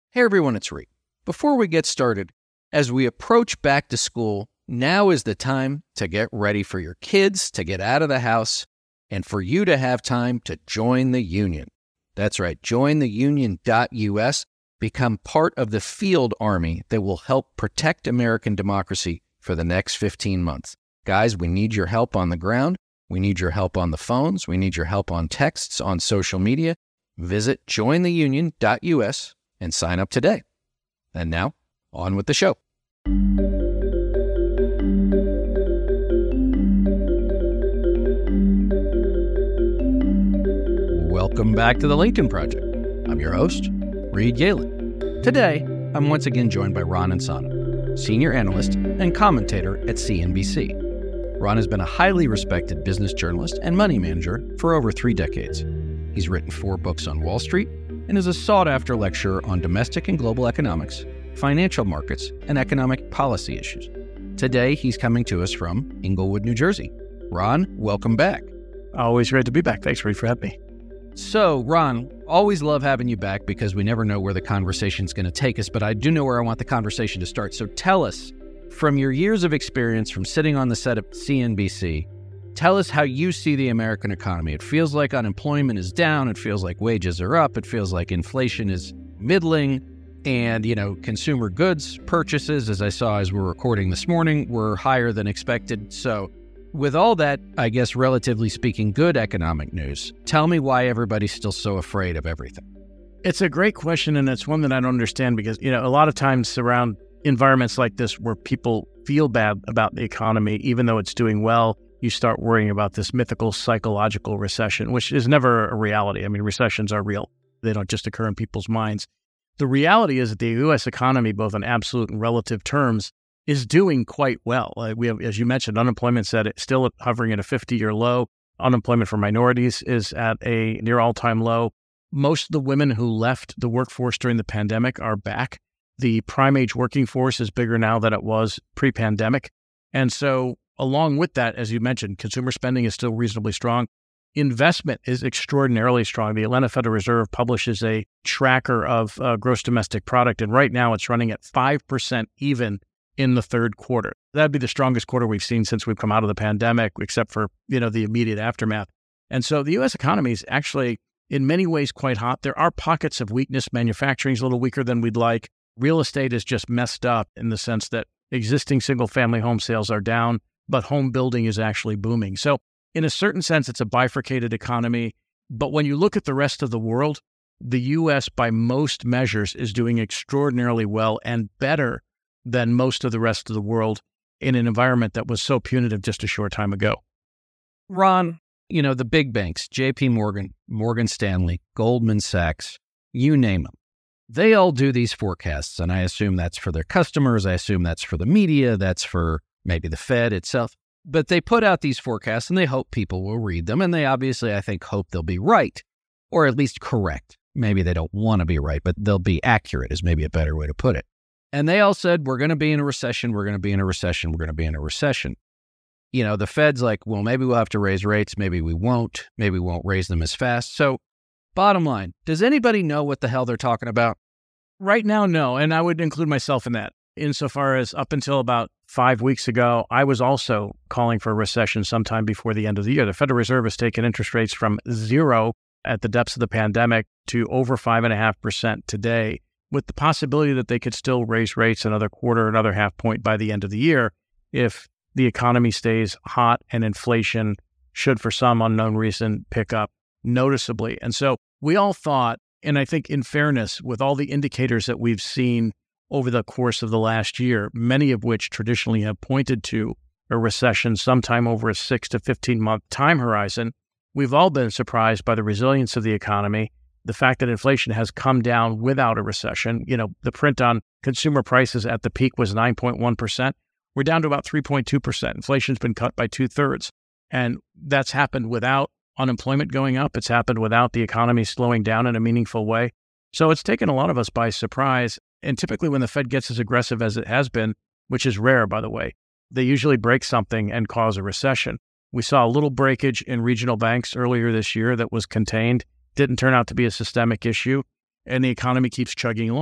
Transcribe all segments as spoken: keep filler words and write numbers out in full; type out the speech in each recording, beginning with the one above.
Hey everyone, it's Reed. Before we get started, as we approach back to school, now is the time to get ready for your kids to get out of the house and for you to have time to join the union. That's right, join the union dot U S. Become part of the field army that will help protect American democracy for the next fifteen months. Guys, we need your help on the ground. We need your help on the phones. We need your help on texts, on social media. Visit join the union dot U S and sign up today. And now, on with the show. Welcome back to the Lincoln Project. I'm your host, Reed Galen. Today, I'm once again joined by Ron Insana, senior analyst and commentator at C N B C. Ron has been a highly respected business journalist and money manager for over three decades. He's written four books on Wall Street and is a sought-after lecturer on domestic and global economics, financial markets, and economic policy issues. Today, he's coming to us from Englewood, New Jersey. Ron, welcome back. Always great to be back. Thanks, Reed, for having me. So, Ron, always love having you back because we never know where the conversation's going to take us, but I do know where I want the conversation to start. So tell us, from your years of experience from sitting on the set of C N B C, tell us how you see the American economy. It feels like unemployment is down. It feels like wages are up. It feels like inflation is middling. And, you know, consumer goods purchases, as I saw as we're recording this morning, were higher than expected. So with all that, I guess, relatively speaking, good economic news, tell me why everybody's still so afraid of everything. It's a great question, and it's one that I don't understand because, you know, a lot of times around environments like this where people feel bad about the economy, even though it's doing well, you start worrying about this mythical psychological recession, which is never a reality. I mean, recessions are real. They don't just occur in people's minds. The reality is that the U S economy, both in absolute and relative terms, is doing quite well. Uh, we have, as you mentioned, unemployment's at still hovering at a fifty-year low. Unemployment for minorities is at a near all-time low. Most of the women who left the workforce during the pandemic are back. The prime age working force is bigger now than it was pre-pandemic. And so along with that, as you mentioned, consumer spending is still reasonably strong. Investment is extraordinarily strong. The Atlanta Federal Reserve publishes a tracker of uh, gross domestic product, and right now it's running at five percent even in the third quarter. That'd be the strongest quarter we've seen since we've come out of the pandemic, except for, you know, the immediate aftermath. And so the U S economy is actually in many ways quite hot. There are pockets of weakness. Manufacturing is a little weaker than we'd like. Real estate is just messed up in the sense that existing single-family home sales are down, but home building is actually booming. So in a certain sense, it's a bifurcated economy. But when you look at the rest of the world, the U S, by most measures, is doing extraordinarily well and better than most of the rest of the world in an environment that was so punitive just a short time ago. Ron, you know, the big banks, J P Morgan, Morgan Stanley, Goldman Sachs, you name them. They all do these forecasts, and I assume that's for their customers. I assume that's for the media. That's for maybe the Fed itself. But they put out these forecasts, and they hope people will read them, and they obviously, I think, hope they'll be right, or at least correct. Maybe they don't want to be right, but they'll be accurate is maybe a better way to put it. And they all said, we're going to be in a recession, we're going to be in a recession, we're going to be in a recession. You know, the Fed's like, well, maybe we'll have to raise rates, maybe we won't, maybe we won't raise them as fast. So bottom line, does anybody know what the hell they're talking about? Right now, no. And I would include myself in that. Insofar as up until about five weeks ago, I was also calling for a recession sometime before the end of the year. The Federal Reserve has taken interest rates from zero at the depths of the pandemic to over five point five percent today, with the possibility that they could still raise rates another quarter, another half point by the end of the year if the economy stays hot and inflation should, for some unknown reason, pick up noticeably. And so we all thought, and I think in fairness, with all the indicators that we've seen over the course of the last year, many of which traditionally have pointed to a recession sometime over a six to fifteen month time horizon, we've all been surprised by the resilience of the economy, the fact that inflation has come down without a recession. You know, the print on consumer prices at the peak was nine point one percent. We're down to about three point two percent. Inflation's been cut by two-thirds. And that's happened without unemployment going up. It's happened without the economy slowing down in a meaningful way. So it's taken a lot of us by surprise. And typically when the Fed gets as aggressive as it has been, which is rare, by the way, they usually break something and cause a recession. We saw a little breakage in regional banks earlier this year that was contained, didn't turn out to be a systemic issue, and the economy keeps chugging along.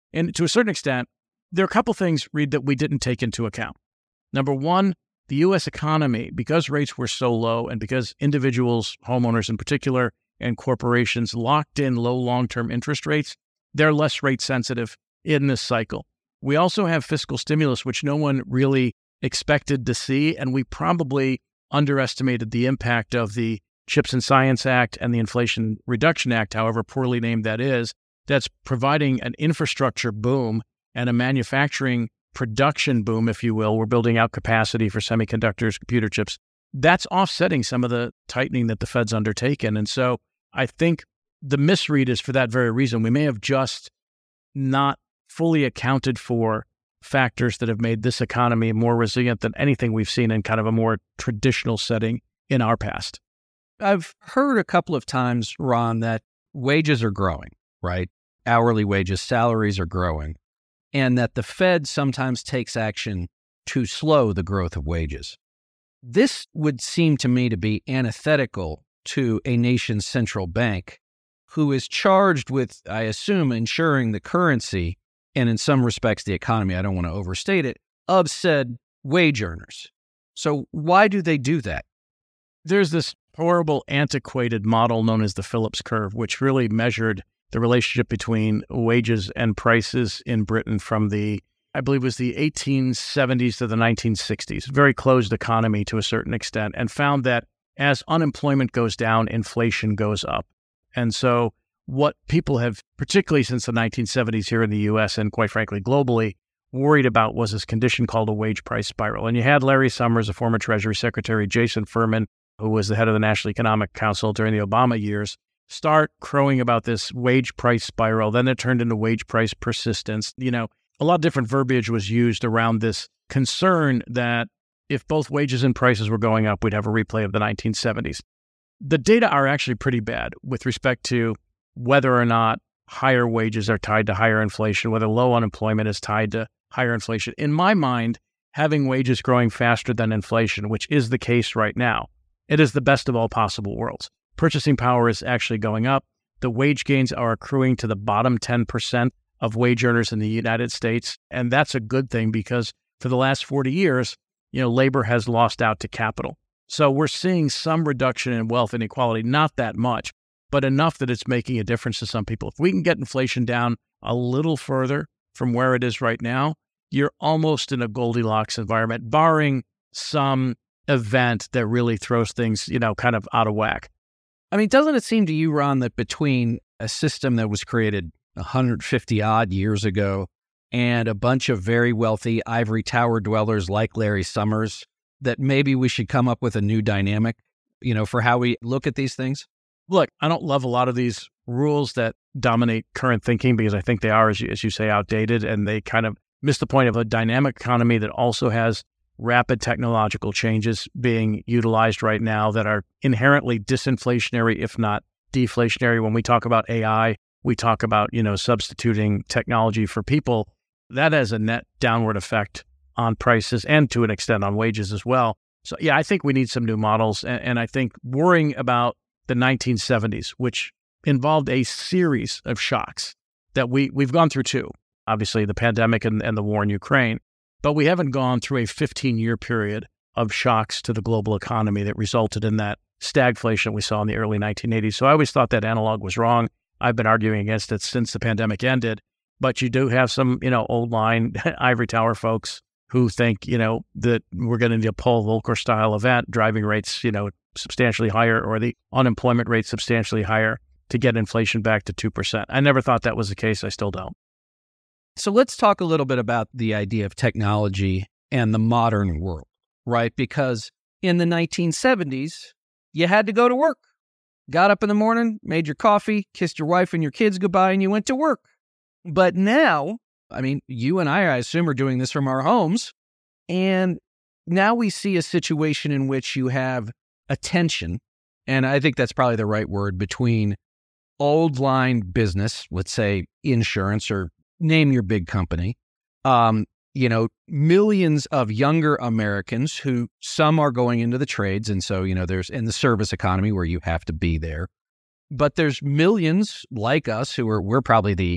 And to a certain extent, there are a couple things, Reed, that we didn't take into account. Number one, the U S economy, because rates were so low and because individuals, homeowners in particular, and corporations locked in low long-term interest rates, they're less rate sensitive in this cycle. We also have fiscal stimulus, which no one really expected to see, and we probably underestimated the impact of the CHIPS and Science Act and the Inflation Reduction Act, however poorly named that is, that's providing an infrastructure boom and a manufacturing production boom, if you will. We're building out capacity for semiconductors, computer chips. That's offsetting some of the tightening that the Fed's undertaken. And so I think the misread is for that very reason. We may have just not fully accounted for factors that have made this economy more resilient than anything we've seen in kind of a more traditional setting in our past. I've heard a couple of times, Ron, that wages are growing, right? Hourly wages, salaries are growing, and that the Fed sometimes takes action to slow the growth of wages. This would seem to me to be antithetical to a nation's central bank, who is charged with, I assume, ensuring the currency, and in some respects the economy, I don't want to overstate it, of said wage earners. So why do they do that? There's this horrible, antiquated model known as the Phillips curve, which really measured the relationship between wages and prices in Britain from the, I believe it was the eighteen seventies to the nineteen sixties, very closed economy to a certain extent, and found that as unemployment goes down, inflation goes up. And so what people have, particularly since the nineteen seventies here in the U S and quite frankly globally, worried about was this condition called a wage price spiral. And you had Larry Summers, a former Treasury Secretary, Jason Furman, who was the head of the National Economic Council during the Obama years, start crowing about this wage price spiral. Then it turned into wage price persistence. You know, a lot of different verbiage was used around this concern that if both wages and prices were going up, we'd have a replay of the nineteen seventies. The data are actually pretty bad with respect to whether or not higher wages are tied to higher inflation, whether low unemployment is tied to higher inflation. In my mind, having wages growing faster than inflation, which is the case right now, it is the best of all possible worlds. Purchasing power is actually going up. The wage gains are accruing to the bottom ten percent of wage earners in the United States. And that's a good thing because for the last forty years, you know, labor has lost out to capital. So we're seeing some reduction in wealth inequality, not that much, but enough that it's making a difference to some people. If we can get inflation down a little further from where it is right now, you're almost in a Goldilocks environment, barring some event that really throws things, you know, kind of out of whack. I mean, doesn't it seem to you, Ron, that between a system that was created one hundred fifty odd years ago and a bunch of very wealthy ivory tower dwellers like Larry Summers, that maybe we should come up with a new dynamic, you know, for how we look at these things? Look, I don't love a lot of these rules that dominate current thinking because I think they are, as you, as you say, outdated, and they kind of miss the point of a dynamic economy that also has rapid technological changes being utilized right now that are inherently disinflationary, if not deflationary. When we talk about A I, we talk about, you know, substituting technology for people. That has a net downward effect on prices and to an extent on wages as well. So yeah, I think we need some new models. And, and I think worrying about the nineteen seventies, which involved a series of shocks that we, we've gone through too, obviously the pandemic and, and the war in Ukraine, but we haven't gone through a fifteen-year period of shocks to the global economy that resulted in that stagflation we saw in the early nineteen eighties. So I always thought that analog was wrong. I've been arguing against it since the pandemic ended. But you do have some, you know, old line ivory tower folks who think, you know, that we're going to need a Paul Volcker style event, driving rates, you know, substantially higher or the unemployment rate substantially higher to get inflation back to two percent. I never thought that was the case. I still don't. So let's talk a little bit about the idea of technology and the modern world, right? Because in the nineteen seventies, you had to go to work. Got up in the morning, made your coffee, kissed your wife and your kids goodbye, and you went to work. But now, I mean, you and I, I assume, are doing this from our homes. And now we see a situation in which you have a tension, and I think that's probably the right word, between old line business, let's say insurance or name your big company, um, you know, millions of younger Americans who some are going into the trades. And so, you know, there's in the service economy where you have to be there. But there's millions like us who are, we're probably the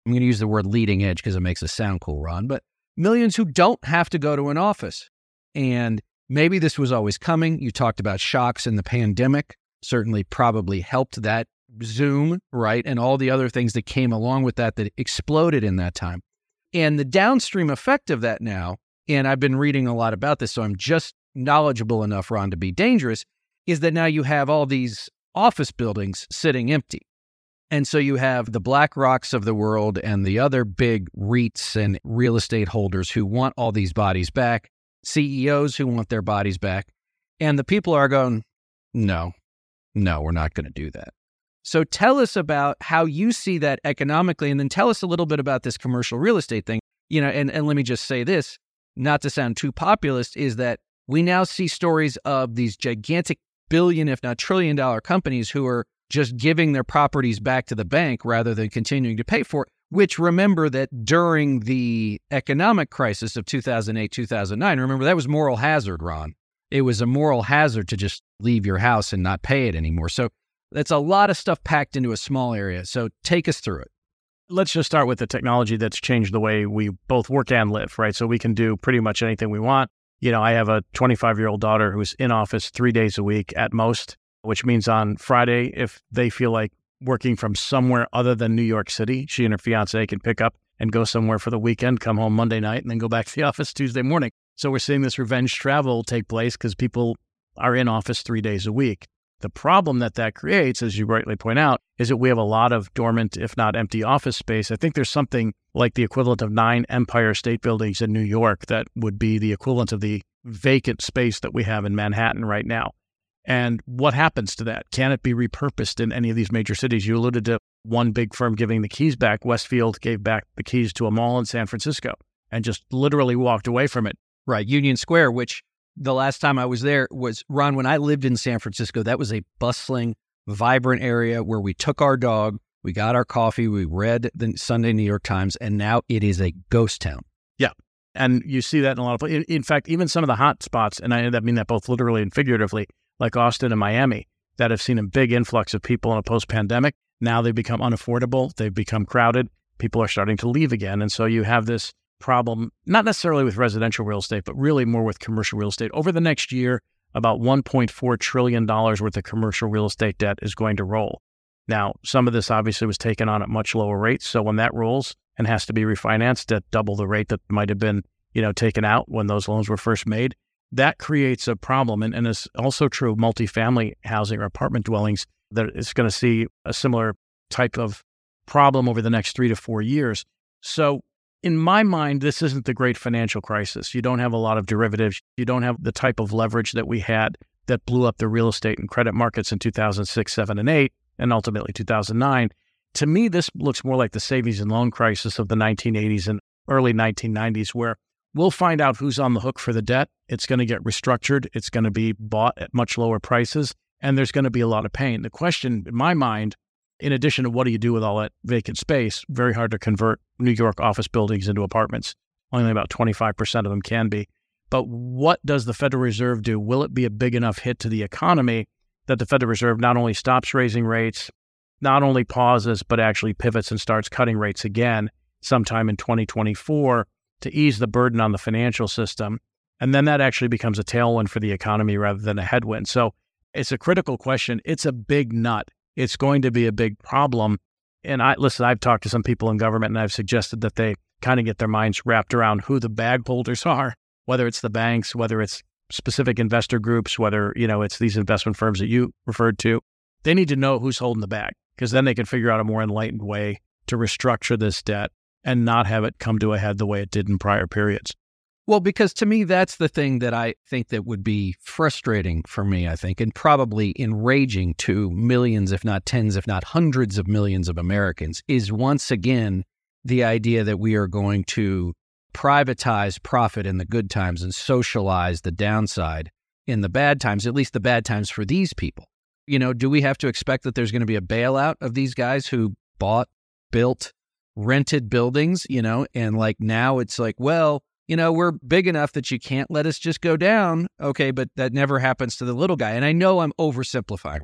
I'm going to use the word leading edge because it makes us sound cool, Ron, but millions who don't have to go to an office. And maybe this was always coming. You talked about shocks in the pandemic, certainly probably helped that. Zoom, right? And all the other things that came along with that that exploded in that time. And the downstream effect of that now, and I've been reading a lot about this, so I'm just knowledgeable enough, Ron, to be dangerous, is that now you have all these office buildings sitting empty. And so you have the BlackRocks of the world and the other big REITs and real estate holders who want all these bodies back, C E Os who want their bodies back. And the people are going, no, no, we're not going to do that. So tell us about how you see that economically, and then tell us a little bit about this commercial real estate thing. You know, and, and let me just say this, not to sound too populist, is that we now see stories of these gigantic billion, if not trillion dollar companies who are just giving their properties back to the bank rather than continuing to pay for it, which remember that during the economic crisis of two thousand eight, two thousand nine, remember that was moral hazard, Ron. It was a moral hazard to just leave your house and not pay it anymore. So that's a lot of stuff packed into a small area. So take us through it. Let's just start with the technology that's changed the way we both work and live, right? So we can do pretty much anything we want. You know, I have a twenty-five-year-old daughter who's in office three days a week at most, which means on Friday, if they feel like working from somewhere other than New York City, she and her fiance can pick up and go somewhere for the weekend, come home Monday night, and then go back to the office Tuesday morning. So we're seeing this revenge travel take place because people are in office three days a week. The problem that that creates, as you rightly point out, is that we have a lot of dormant, if not empty, office space. I think there's something like the equivalent of nine Empire State Buildings in New York that would be the equivalent of the vacant space that we have in Manhattan right now. And what happens to that? Can it be repurposed in any of these major cities? You alluded to one big firm giving the keys back. Westfield gave back the keys to a mall in San Francisco and just literally walked away from it. Right, Union Square, which the last time I was there was, Ron, when I lived in San Francisco, that was a bustling, vibrant area where we took our dog, we got our coffee, we read the Sunday New York Times, and now it is a ghost town. Yeah. And you see that in a lot of places. In, in fact, even some of the hot spots, and I mean that both literally and figuratively, like Austin and Miami, that have seen a big influx of people in a post-pandemic. Now they've become unaffordable. They've become crowded. People are starting to leave again. And so you have this problem, not necessarily with residential real estate, but really more with commercial real estate. Over the next year, about one point four trillion dollars worth of commercial real estate debt is going to roll. Now, some of this obviously was taken on at much lower rates. So when that rolls and has to be refinanced at double the rate that might have been, you know, taken out when those loans were first made, that creates a problem. And, and it's also true of multifamily housing or apartment dwellings, that it's going to see a similar type of problem over the next three to four years. So in my mind, this isn't the great financial crisis. You don't have a lot of derivatives. You don't have the type of leverage that we had that blew up the real estate and credit markets in two thousand six, seven, and eight, and ultimately two thousand nine. To me, this looks more like the savings and loan crisis of the nineteen eighties and early nineteen nineties, where we'll find out who's on the hook for the debt. It's going to get restructured. It's going to be bought at much lower prices, and there's going to be a lot of pain. The question, in my mind, in addition to what do you do with all that vacant space, very hard to convert New York office buildings into apartments. Only about twenty-five percent of them can be. But what does the Federal Reserve do? Will it be a big enough hit to the economy that the Federal Reserve not only stops raising rates, not only pauses, but actually pivots and starts cutting rates again sometime in twenty twenty-four to ease the burden on the financial system? And then that actually becomes a tailwind for the economy rather than a headwind. So it's a critical question. It's a big nut. It's going to be a big problem. And I listen, I've talked to some people in government, and I've suggested that they kind of get their minds wrapped around who the bag holders are, whether it's the banks, whether it's specific investor groups, whether, you know, it's these investment firms that you referred to. They need to know who's holding the bag, because then they can figure out a more enlightened way to restructure this debt and not have it come to a head the way it did in prior periods. Well, because to me, that's the thing that I think that would be frustrating for me, I think, and probably enraging to millions, if not tens, if not hundreds of millions of Americans, is once again the idea that we are going to privatize profit in the good times and socialize the downside in the bad times, at least the bad times for these people. You know, do we have to expect that there's going to be a bailout of these guys who bought, built, rented buildings, you know, and like now it's like, well, you know, we're big enough that you can't let us just go down. Okay, but that never happens to the little guy. And I know I'm oversimplifying.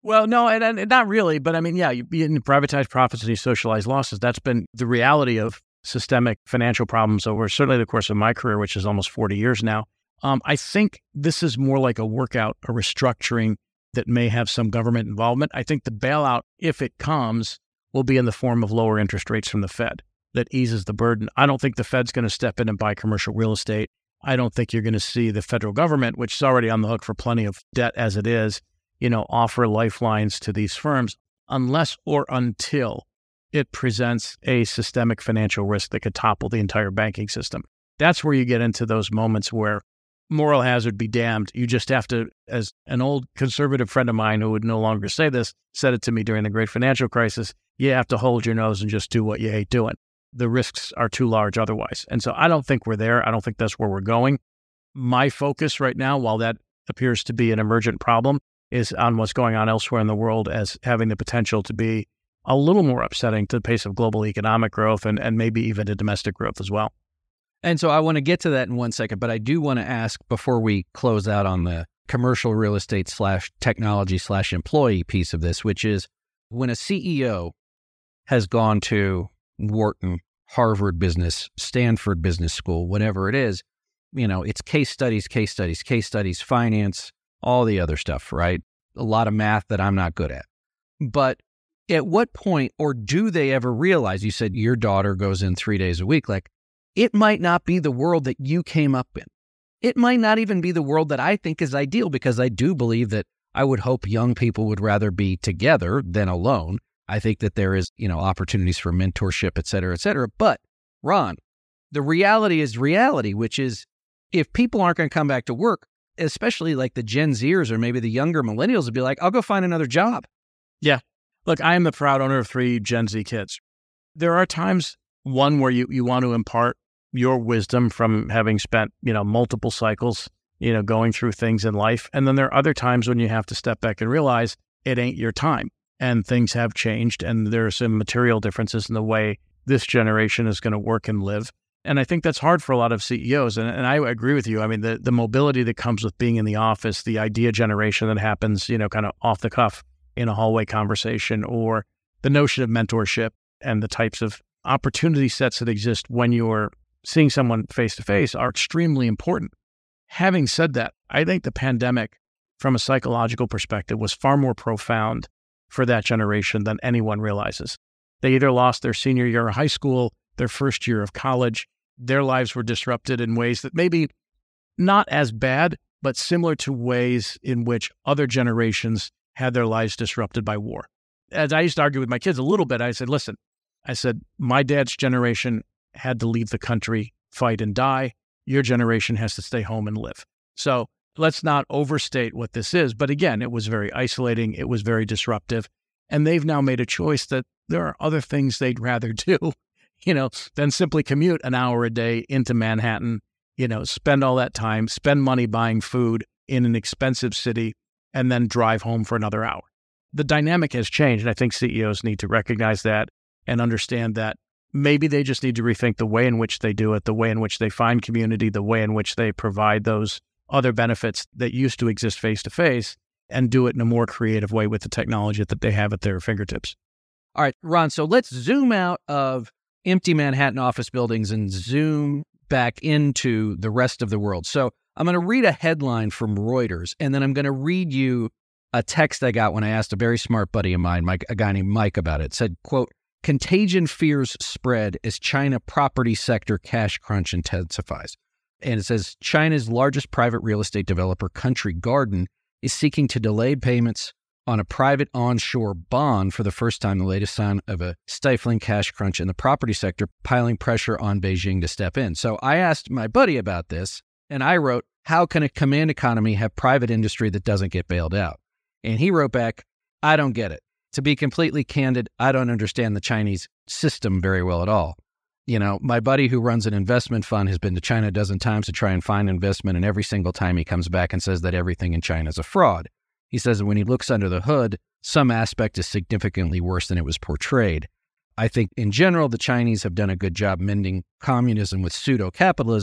Well, no, and, and not really. But I mean, yeah, you, you privatize profits and you socialize losses. That's been the reality of systemic financial problems over certainly the course of my career, which is almost forty years now. Um, I think this is more like a workout, a restructuring that may have some government involvement. I think the bailout, if it comes, will be in the form of lower interest rates from the Fed that eases the burden. I don't think the Fed's going to step in and buy commercial real estate. I don't think you're going to see the federal government, which is already on the hook for plenty of debt as it is, you know, offer lifelines to these firms unless or until it presents a systemic financial risk that could topple the entire banking system. That's where you get into those moments where moral hazard be damned. You just have to, as an old conservative friend of mine who would no longer say this, said it to me during the great financial crisis, you have to hold your nose and just do what you hate doing. The risks are too large otherwise. And so I don't think we're there. I don't think that's where we're going. My focus right now, while that appears to be an emergent problem, is on what's going on elsewhere in the world as having the potential to be a little more upsetting to the pace of global economic growth and, and maybe even to domestic growth as well. And so I want to get to that in one second, but I do want to ask before we close out on the commercial real estate slash technology slash employee piece of this, which is when a C E O has gone to Wharton, Harvard Business, Stanford Business School, whatever it is, you know, it's case studies, case studies, case studies, finance, all the other stuff, right? A lot of math that I'm not good at. But at what point, or do they ever realize, you said your daughter goes in three days a week, like, it might not be the world that you came up in. It might not even be the world that I think is ideal, because I do believe that I would hope young people would rather be together than alone. I think that there is, you know, opportunities for mentorship, et cetera, et cetera. But Ron, the reality is reality, which is if people aren't going to come back to work, especially like the Gen Zers or maybe the younger millennials would be like, I'll go find another job. Yeah. Look, I am the proud owner of three Gen Z kids. There are times, one, where you, you want to impart your wisdom from having spent, you know, multiple cycles, you know, going through things in life. And then there are other times when you have to step back and realize it ain't your time and things have changed. And there are some material differences in the way this generation is going to work and live. And I think that's hard for a lot of C E Os. And, and I agree with you. I mean, the, the mobility that comes with being in the office, the idea generation that happens, you know, kind of off the cuff in a hallway conversation, or the notion of mentorship and the types of opportunity sets that exist when you're seeing someone face to face are extremely important. Having said that, I think the pandemic, from a psychological perspective, was far more profound for that generation than anyone realizes. They either lost their senior year of high school, their first year of college. Their lives were disrupted in ways that maybe not as bad, but similar to ways in which other generations had their lives disrupted by war. As I used to argue with my kids a little bit, I said, listen, I said, my dad's generation had to leave the country, fight and die. Your generation has to stay home and live. So let's not overstate what this is. But again, it was very isolating. It was very disruptive. And they've now made a choice that there are other things they'd rather do, you know, than simply commute an hour a day into Manhattan, you know, spend all that time, spend money buying food in an expensive city, and then drive home for another hour. The dynamic has changed. And I think C E Os need to recognize that and understand that maybe they just need to rethink the way in which they do it, the way in which they find community, the way in which they provide those other benefits that used to exist face-to-face, and do it in a more creative way with the technology that they have at their fingertips. All right, Ron, so let's zoom out of empty Manhattan office buildings and zoom back into the rest of the world. So I'm going to read a headline from Reuters, and then I'm going to read you a text I got when I asked a very smart buddy of mine, Mike, a guy named Mike, about it. It said, quote, contagion fears spread as China property sector cash crunch intensifies. And it says China's largest private real estate developer, Country Garden, is seeking to delay payments on a private onshore bond for the first time, the latest sign of a stifling cash crunch in the property sector, piling pressure on Beijing to step in. So I asked my buddy about this, and I wrote, how can a command economy have private industry that doesn't get bailed out? And he wrote back, I don't get it. To be completely candid, I don't understand the Chinese system very well at all. You know, my buddy who runs an investment fund has been to China a dozen times to try and find investment, and every single time he comes back and says that everything in China is a fraud. He says that when he looks under the hood, some aspect is significantly worse than it was portrayed. I think in general, the Chinese have done a good job mending communism with pseudo-capitalism,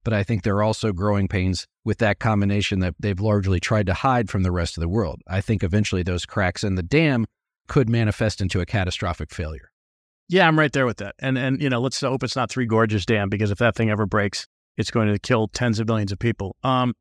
but I think there are also growing pains with that combination that they've largely tried to hide from the rest of the world. I think eventually those cracks in the dam could manifest into a catastrophic failure. Yeah, I'm right there with that. And, and you know, let's hope it's not Three Gorges Dam, because if that thing ever breaks, it's going to kill tens of millions of people. Um,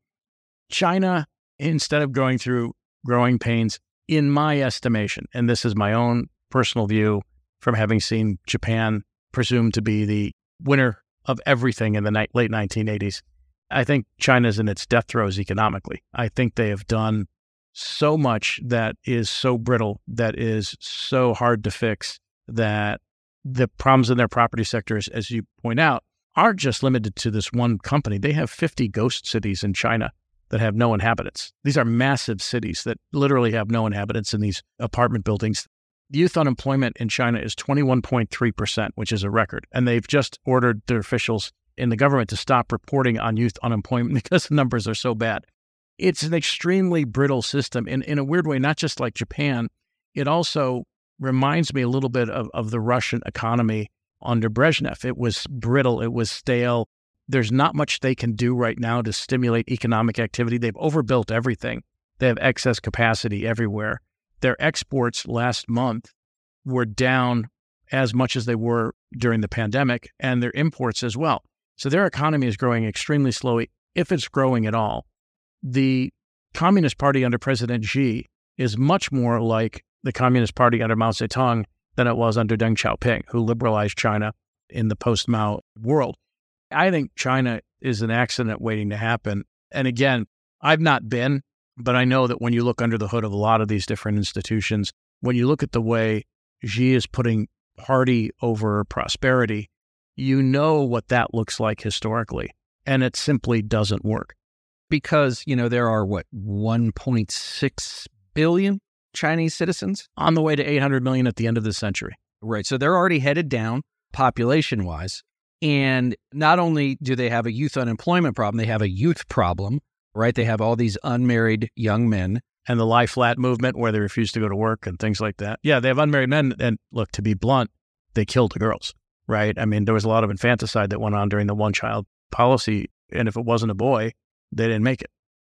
China, instead of going through growing pains, in my estimation, and this is my own personal view from having seen Japan presumed to be the winner of everything in the ni- late nineteen eighties, I think China's in its death throes economically. I think they have done so much that is so brittle, that is so hard to fix, that the problems in their property sectors, as you point out, aren't just limited to this one company. They have fifty ghost cities in China that have no inhabitants. These are massive cities that literally have no inhabitants in these apartment buildings. Youth unemployment in China is twenty-one point three percent, which is a record. And they've just ordered their officials in the government to stop reporting on youth unemployment because the numbers are so bad. It's an extremely brittle system. In, in a weird way, not just like Japan, it also reminds me a little bit of, of the Russian economy under Brezhnev. It was brittle. It was stale. There's not much they can do right now to stimulate economic activity. They've overbuilt everything. They have excess capacity everywhere. Their exports last month were down as much as they were during the pandemic, and their imports as well. So their economy is growing extremely slowly, if it's growing at all. The Communist Party under President Xi is much more like the Communist Party under Mao Zedong than it was under Deng Xiaoping, who liberalized China in the post-Mao world. I think China is an accident waiting to happen. And again, I've not been, but I know that when you look under the hood of a lot of these different institutions, when you look at the way Xi is putting party over prosperity, you know what that looks like historically. And it simply doesn't work. Because, you know, there are, what, one point six billion Chinese citizens? On the way to eight hundred million at the end of the century. Right. So they're already headed down population-wise. And not only do they have a youth unemployment problem, they have a youth problem, right? They have all these unmarried young men. And the lie flat movement where they refuse to go to work and things like that. Yeah, they have unmarried men. And look, to be blunt, they killed the girls, right? I mean, there was a lot of infanticide that went on during the one-child policy. And if it wasn't a boy, they didn't make it.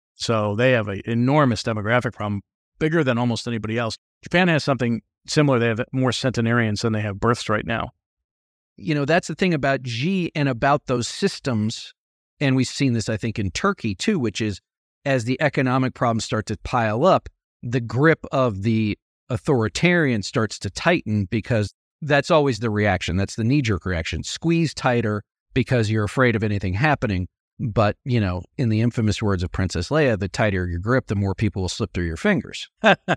So they have an enormous demographic problem, bigger than almost anybody else. Japan has something similar. They have more centenarians than they have births right now. You know, that's the thing about Xi and about those systems. And we've seen this, I think, in Turkey, too, which is as the economic problems start to pile up, the grip of the authoritarian starts to tighten, because that's always the reaction. That's the knee-jerk reaction. Squeeze tighter because you're afraid of anything happening. But, you know, in the infamous words of Princess Leia, the tighter your grip, the more people will slip through your fingers.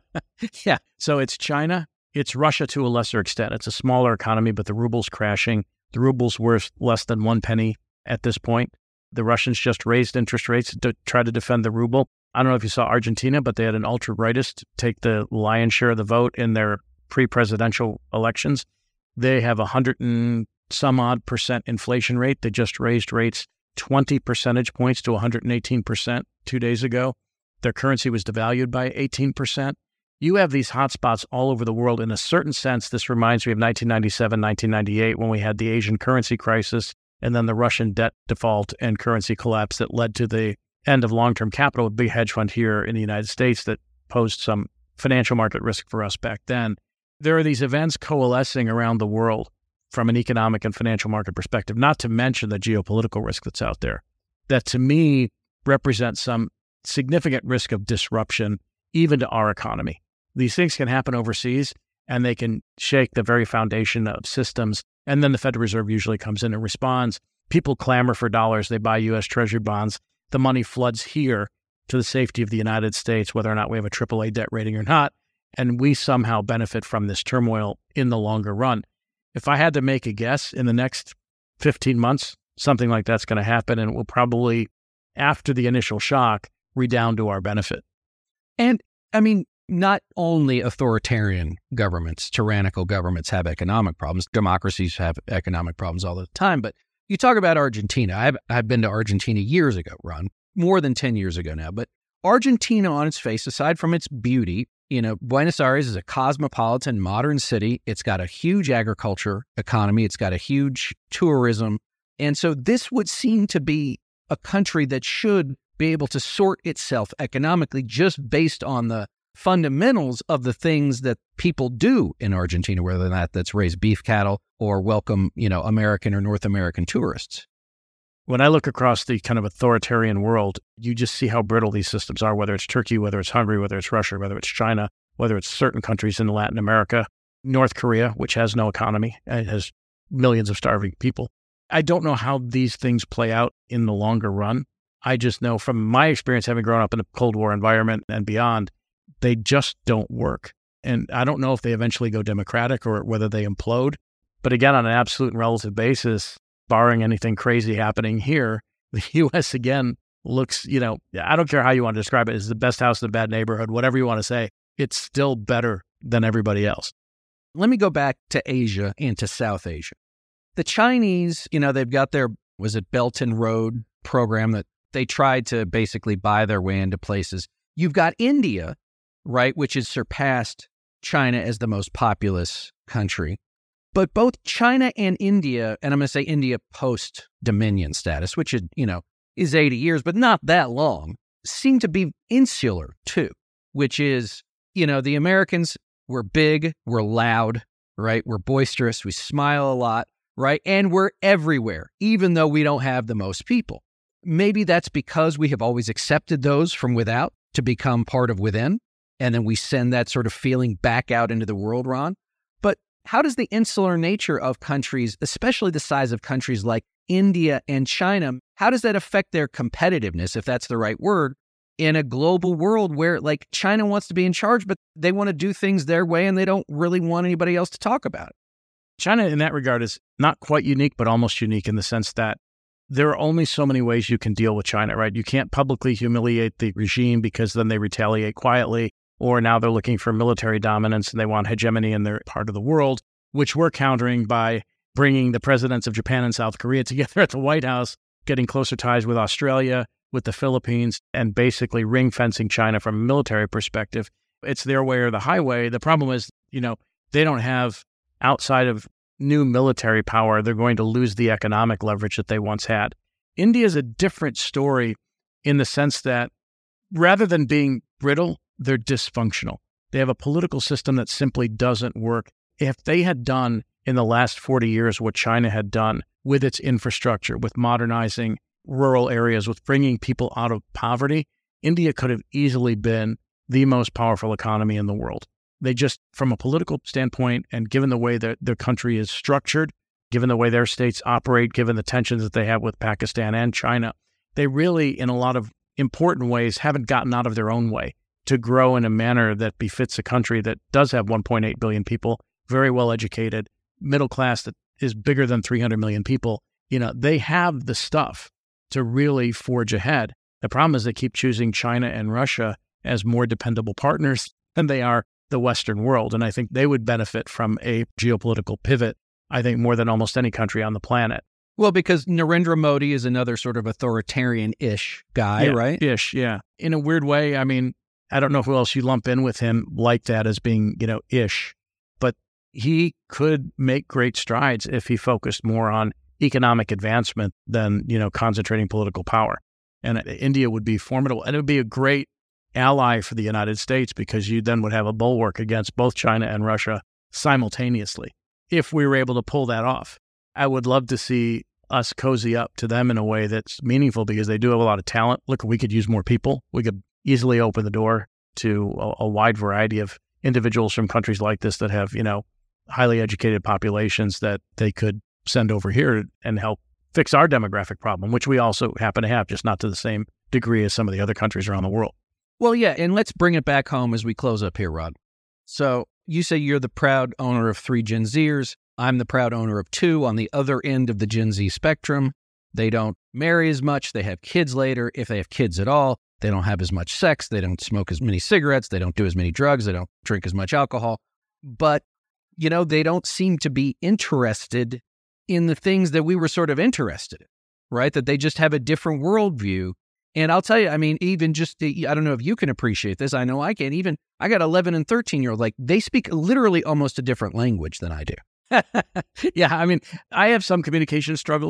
Yeah. So it's China. It's Russia to a lesser extent. It's a smaller economy, but the ruble's crashing. The ruble's worth less than one penny at this point. The Russians just raised interest rates to try to defend the ruble. I don't know if you saw Argentina, but they had an ultra-rightist take the lion's share of the vote in their pre-presidential elections. They have a hundred and some odd percent inflation rate. They just raised rates twenty percentage points to one hundred eighteen percent two days ago. Their currency was devalued by eighteen percent. You have these hotspots all over the world. In a certain sense, this reminds me of nineteen ninety-seven, nineteen ninety-eight, when we had the Asian currency crisis, and then the Russian debt default and currency collapse that led to the end of long-term capital, a big hedge fund here in the United States that posed some financial market risk for us back then. There are these events coalescing around the world from an economic and financial market perspective, not to mention the geopolitical risk that's out there, that to me represents some significant risk of disruption even to our economy. These things can happen overseas, and they can shake the very foundation of systems. And then the Federal Reserve usually comes in and responds. People clamor for dollars. They buy U S Treasury bonds. The money floods here to the safety of the United States, whether or not we have a triple A debt rating or not. And we somehow benefit from this turmoil in the longer run. If I had to make a guess, in the next fifteen months, something like that's going to happen, and it will probably, after the initial shock, redound to our benefit. And, I mean, not only authoritarian governments, tyrannical governments have economic problems. Democracies have economic problems all the time. But you talk about Argentina. I've, I've been to Argentina years ago, Ron, more than ten years ago now. But Argentina on its face, aside from its beauty, you know, Buenos Aires is a cosmopolitan, modern city. It's got a huge agriculture economy. It's got a huge tourism. And so this would seem to be a country that should be able to sort itself economically just based on the fundamentals of the things that people do in Argentina, whether or not that's raise beef cattle or welcome, you know, American or North American tourists. When I look across the kind of authoritarian world, you just see how brittle these systems are, whether it's Turkey, whether it's Hungary, whether it's Russia, whether it's China, whether it's certain countries in Latin America, North Korea, which has no economy, it has millions of starving people. I don't know how these things play out in the longer run. I just know from my experience, having grown up in a Cold War environment and beyond, they just don't work. And I don't know if they eventually go democratic or whether they implode. But again, on an absolute and relative basis, barring anything crazy happening here, the U S again looks, you know, I don't care how you want to describe it, it's the best house in a bad neighborhood, whatever you want to say, it's still better than everybody else. Let me go back to Asia and to South Asia. The Chinese, you know, they've got their, was it Belt and Road program that they tried to basically buy their way into places. You've got India, right, which has surpassed China as the most populous country. But both China and India, and I'm going to say India post-Dominion status, which is, you know, is eighty years, but not that long, seem to be insular too, which is, you know, the Americans, we're big, we're loud, right? We're boisterous, we smile a lot, right? And we're everywhere, even though we don't have the most people. Maybe that's because we have always accepted those from without to become part of within, and then we send that sort of feeling back out into the world, Ron. But how does the insular nature of countries, especially the size of countries like India and China, how does that affect their competitiveness, if that's the right word, in a global world where, like, China wants to be in charge, but they want to do things their way and they don't really want anybody else to talk about it? China, in that regard, is not quite unique, but almost unique in the sense that there are only so many ways you can deal with China, right? You can't publicly humiliate the regime because then they retaliate quietly, or now they're looking for military dominance and they want hegemony in their part of the world, which we're countering by bringing the presidents of Japan and South Korea together at the White House, getting closer ties with Australia, with the Philippines, and basically ring-fencing China from a military perspective. It's their way or the highway. The problem is, you know, they don't have, outside of new military power, they're going to lose the economic leverage that they once had. India is a different story in the sense that rather than being brittle, they're dysfunctional. They have a political system that simply doesn't work. If they had done in the last forty years what China had done with its infrastructure, with modernizing rural areas, with bringing people out of poverty, India could have easily been the most powerful economy in the world. They just, from a political standpoint, and given the way that their country is structured, given the way their states operate, given the tensions that they have with Pakistan and China, they really, in a lot of important ways, haven't gotten out of their own way to grow in a manner that befits a country that does have one point eight billion people, very well educated, middle class that is bigger than three hundred million people. You know, they have the stuff to really forge ahead. The problem is they keep choosing China and Russia as more dependable partners than they are the Western world. And I think they would benefit from a geopolitical pivot, I think, more than almost any country on the planet. Well, because Narendra Modi is another sort of authoritarian-ish guy, yeah, right? Ish, yeah. In a weird way, I mean, I don't know who else you lump in with him like that as being, you know, ish, but he could make great strides if he focused more on economic advancement than, you know, concentrating political power. And India would be formidable. And it would be a great ally for the United States because you then would have a bulwark against both China and Russia simultaneously if we were able to pull that off. I would love to see us cozy up to them in a way that's meaningful because they do have a lot of talent. Look, we could use more people. We could easily open the door to a, a wide variety of individuals from countries like this that have, you know, highly educated populations that they could send over here and help fix our demographic problem, which we also happen to have, just not to the same degree as some of the other countries around the world. Well, yeah, and let's bring it back home as we close up here, Rod. So you say you're the proud owner of three Gen Zers. I'm the proud owner of two on the other end of the Gen Z spectrum. They don't marry as much. They have kids later, if they have kids at all. They don't have as much sex. They don't smoke as many cigarettes. They don't do as many drugs. They don't drink as much alcohol. But, you know, they don't seem to be interested in the things that we were sort of interested in, right? That they just have a different worldview. And I'll tell you, I mean, even just, the, I don't know if you can appreciate this. I know I can. Even, I got eleven and thirteen year old, like they speak literally almost a different language than I do. Yeah, I mean, I have some communication struggles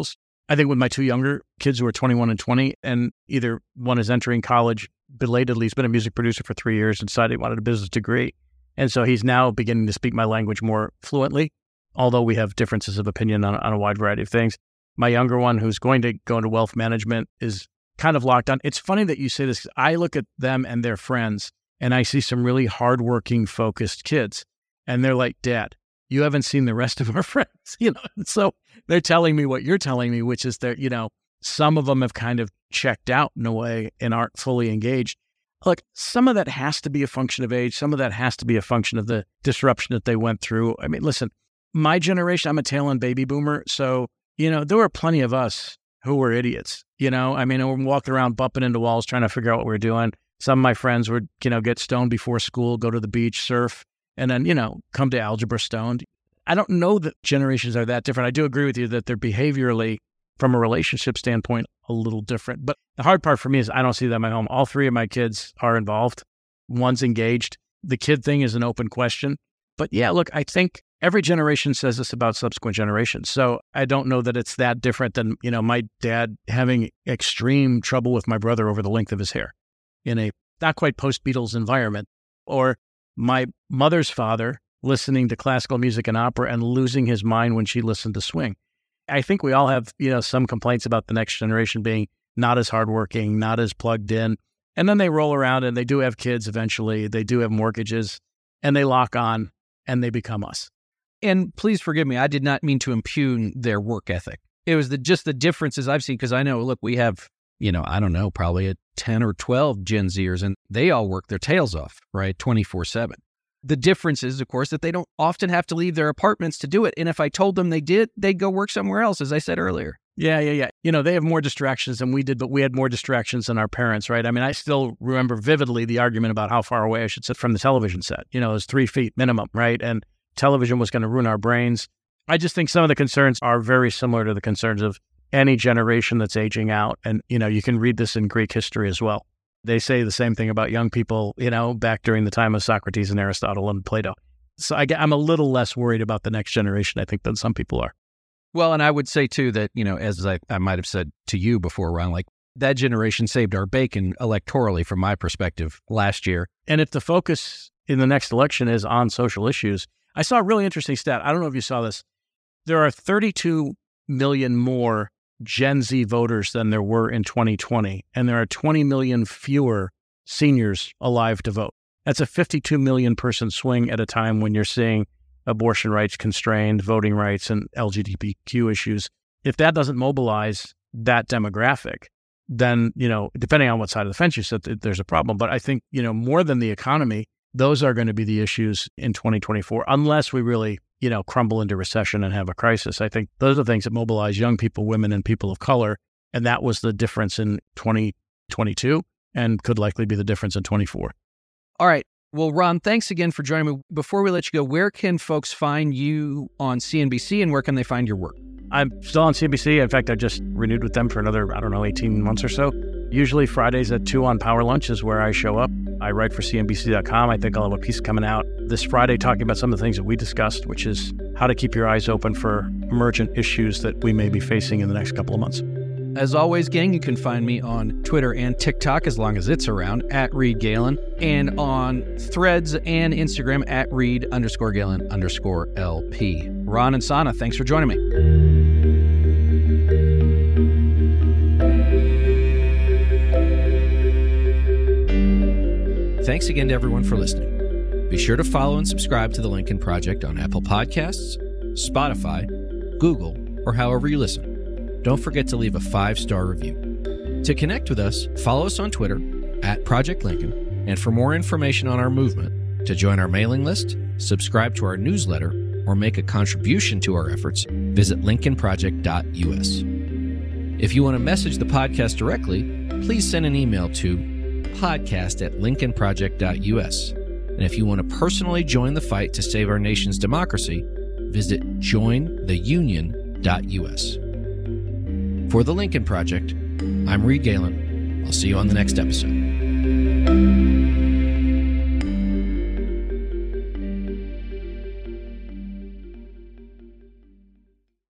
I think with my two younger kids who are twenty-one and twenty, and either one is entering college belatedly, he's been a music producer for three years and decided he wanted a business degree. And so he's now beginning to speak my language more fluently, although we have differences of opinion on, on a wide variety of things. My younger one, who's going to go into wealth management, is kind of locked on. It's funny that you say this. I look at them and their friends, and I see some really hardworking, focused kids. And they're like, Dad, you haven't seen the rest of our friends. You know, and so they're telling me what you're telling me, which is that, you know, some of them have kind of checked out in a way and aren't fully engaged. Look, some of that has to be a function of age. Some of that has to be a function of the disruption that they went through. I mean, listen, my generation, I'm a tail end baby boomer. So, you know, there were plenty of us who were idiots. You know, I mean, we're walking around bumping into walls trying to figure out what we we're doing. Some of my friends would, you know, get stoned before school, go to the beach, surf, and then, you know, come to algebra stoned. I don't know that generations are that different. I do agree with you that they're behaviorally, from a relationship standpoint, a little different. But the hard part for me is I don't see that in my home. All three of my kids are involved. One's engaged. The kid thing is an open question. But yeah, look, I think every generation says this about subsequent generations. So I don't know that it's that different than, you know, my dad having extreme trouble with my brother over the length of his hair in a not quite post-Beatles environment, or my mother's father listening to classical music and opera and losing his mind when she listened to swing. I think we all have, you know, some complaints about the next generation being not as hardworking, not as plugged in. And then they roll around and they do have kids eventually. They do have mortgages and they lock on and they become us. And please forgive me, I did not mean to impugn their work ethic. It was the, just the differences I've seen, because I know, look, we have, you know, I don't know, probably a ten or twelve Gen Zers, and they all work their tails off, right, twenty-four seven. The difference is, of course, that they don't often have to leave their apartments to do it. And if I told them they did, they'd go work somewhere else, as I said earlier. Yeah, yeah, yeah. You know, they have more distractions than we did, but we had more distractions than our parents, right? I mean, I still remember vividly the argument about how far away I should sit from the television set. You know, it was three feet minimum, right? And television was going to ruin our brains. I just think some of the concerns are very similar to the concerns of any generation that's aging out. And, you know, you can read this in Greek history as well. They say the same thing about young people, you know, back during the time of Socrates and Aristotle and Plato. So I, I'm a little less worried about the next generation, I think, than some people are. Well, and I would say, too, that, you know, as I, I might have said to you before, Ron, like that generation saved our bacon electorally from my perspective last year. And if the focus in the next election is on social issues, I saw a really interesting stat. I don't know if you saw this. There are thirty-two million more Gen Z voters than there were in twenty twenty, and there are twenty million fewer seniors alive to vote. That's a fifty-two million person swing at a time when you're seeing abortion rights constrained, voting rights, and L G B T Q issues. If that doesn't mobilize that demographic, then, you know, depending on what side of the fence you sit, there's a problem. But I think, you know, more than the economy, those are going to be the issues in twenty twenty-four, unless we really, you know, crumble into recession and have a crisis. I think those are the things that mobilize young people, women, and people of color. And that was the difference in twenty twenty-two and could likely be the difference in twenty-four. All right. Well, Ron, thanks again for joining me. Before we let you go, where can folks find you on C N B C and where can they find your work? I'm still on C N B C. In fact, I just renewed with them for another, I don't know, eighteen months or so. Usually Fridays at two on Power Lunch is where I show up. I write for C N B C dot com. I think I'll have a piece coming out this Friday talking about some of the things that we discussed, which is how to keep your eyes open for emergent issues that we may be facing in the next couple of months. As always, gang, you can find me on Twitter and TikTok, as long as it's around, at Reed Galen, and on Threads and Instagram at Reed underscore Galen underscore L P. Ron and Sana, thanks for joining me. Thanks again to everyone for listening. Be sure to follow and subscribe to The Lincoln Project on Apple Podcasts, Spotify, Google, or however you listen. Don't forget to leave a five-star review. To connect with us, follow us on Twitter, at Project Lincoln, and for more information on our movement, to join our mailing list, subscribe to our newsletter, or make a contribution to our efforts, visit lincoln project dot U S. If you want to message the podcast directly, please send an email to podcast at lincoln project dot U S. And if you want to personally join the fight to save our nation's democracy, visit join the union dot U S. For The Lincoln Project, I'm Reed Galen. I'll see you on the next episode.